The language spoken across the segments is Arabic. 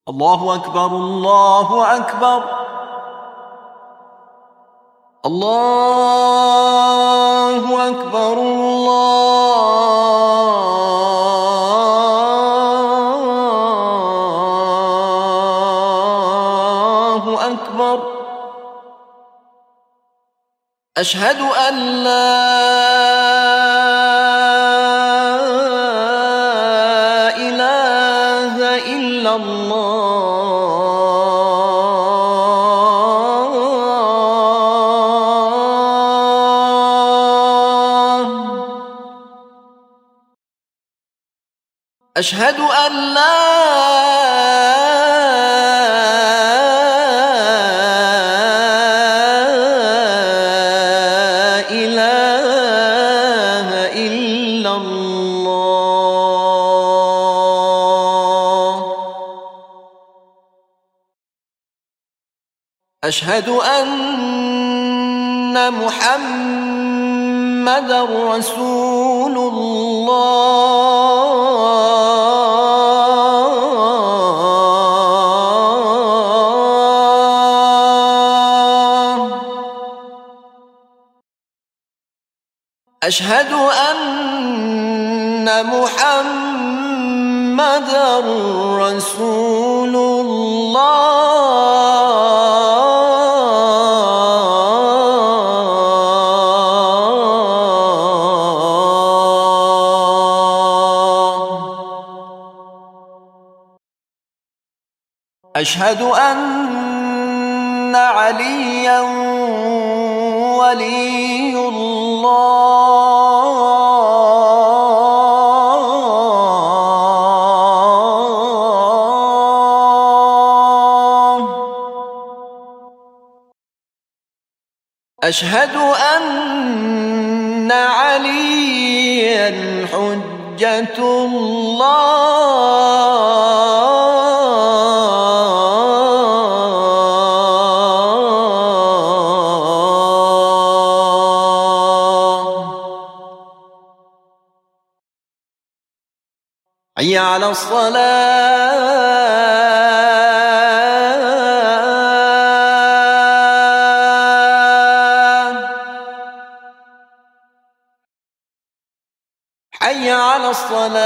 الله أكبر الله أكبر الله أكبر الله أكبر أشهد أن لا إله إلا الله أشهد أن لا إله إلا الله أشهد أن محمدًا رسول الله أشهد أن محمدًا رسول أشهد أن عليا ولي الله أشهد أن عليا حجة الله حي على الصلاة حي على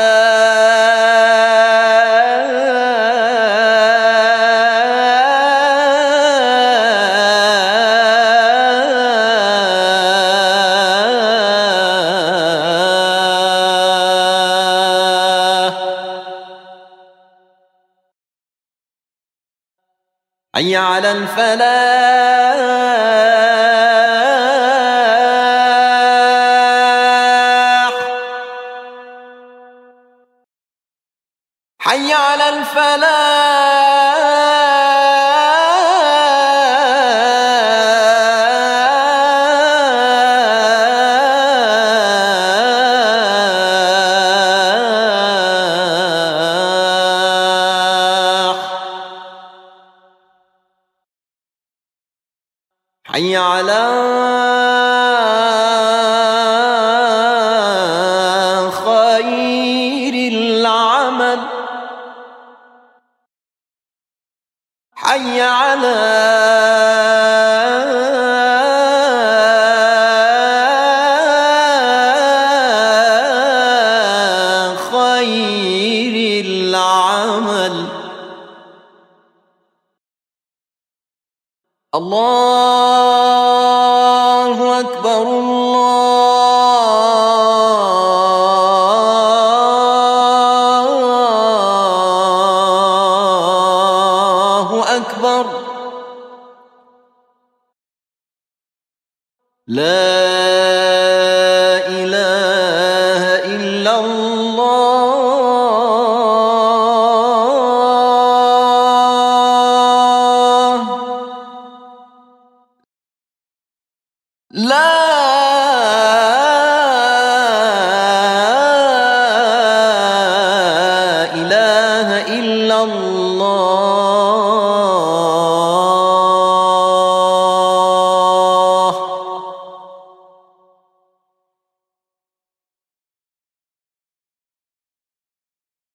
الصلاة حي على الفلاح حي على الفلاح حي على خير العمل حي على خير العمل الله أكبر الله أكبر لا إله إلا الله لا إله إلا الله